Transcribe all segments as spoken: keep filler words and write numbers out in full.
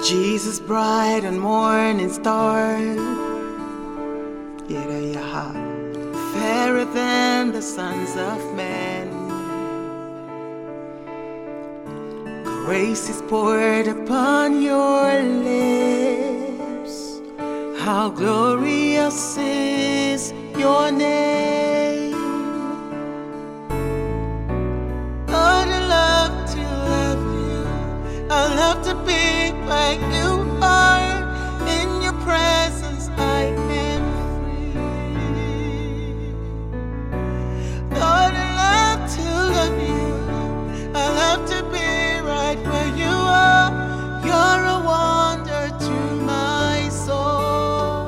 Jesus, bright and morning star, yeah, yeah, fairer than the sons of men. Grace is poured upon your lips. How glorious is your name. Lord, I love to love you. I love to be like you are. In your presence I am free. Lord, I love to love you. I love to be right where you are. You're a wonder to my soul.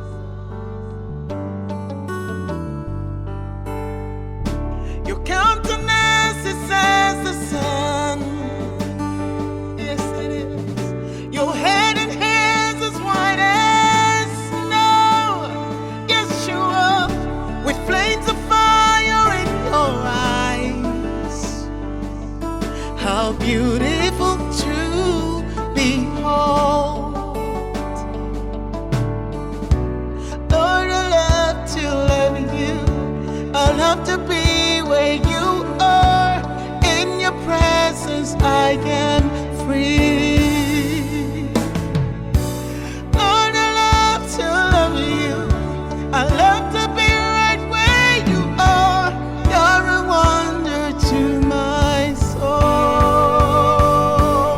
Your countenance is as the sun. Yes, it is. Your head and hands as white as snow. Yes, you are. With flames of fire in your eyes. How beautiful to behold. Lord, I love to love you. I love to be where you are. In your presence I am free. Lord, I love to love you. I love to be right where you are. You're a wonder to my soul.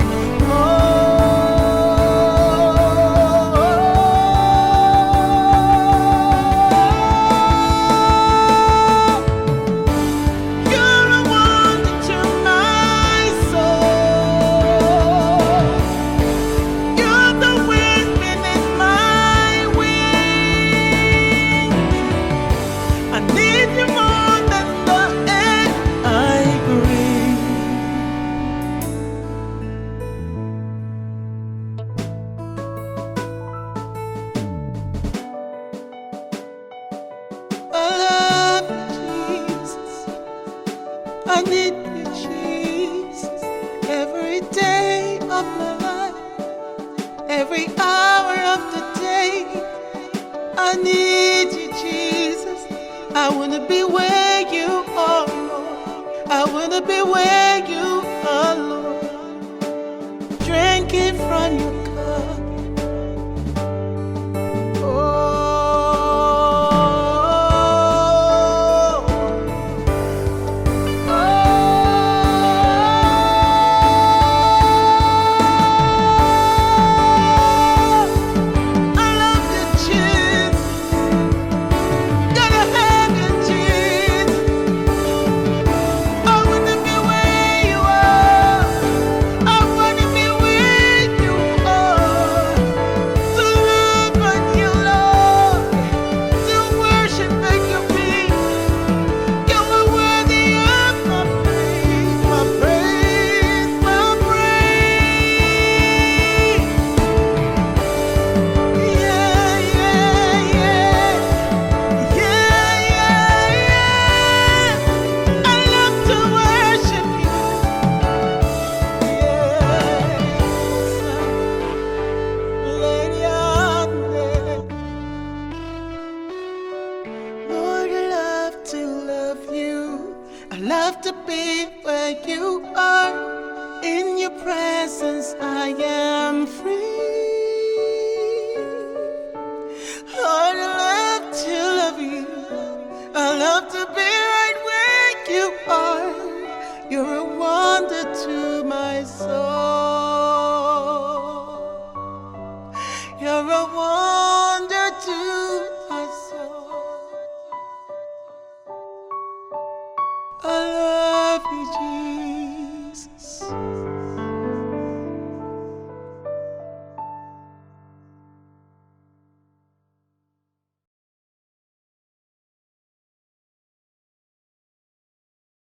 You're a wonder to my soul. You're the wind beneath my wings. I need you more than the air I breathe. I love you, Jesus. I need you, Jesus. Every day of my life, every hour of the day, I need you, Jesus. I wanna be where you are, Lord. I wanna be where you are, Lord. Drinking from your cup. Oh, I love you, Jesus. Gotta have you, Jesus. I wanna be where you are. I wanna be where you are. To love on you, Lord. To worship at your feet. You are worthy of my praise, my praise, my praise. Yeah, yeah, yeah. Yeah, yeah, yeah. I love to worship you. Yes, Lady Ande. Lord, I love to love you. I love to be where you are. In your presence I am free. Lord, I love to love you. I love to be right where you are. You're a wonder to my soul.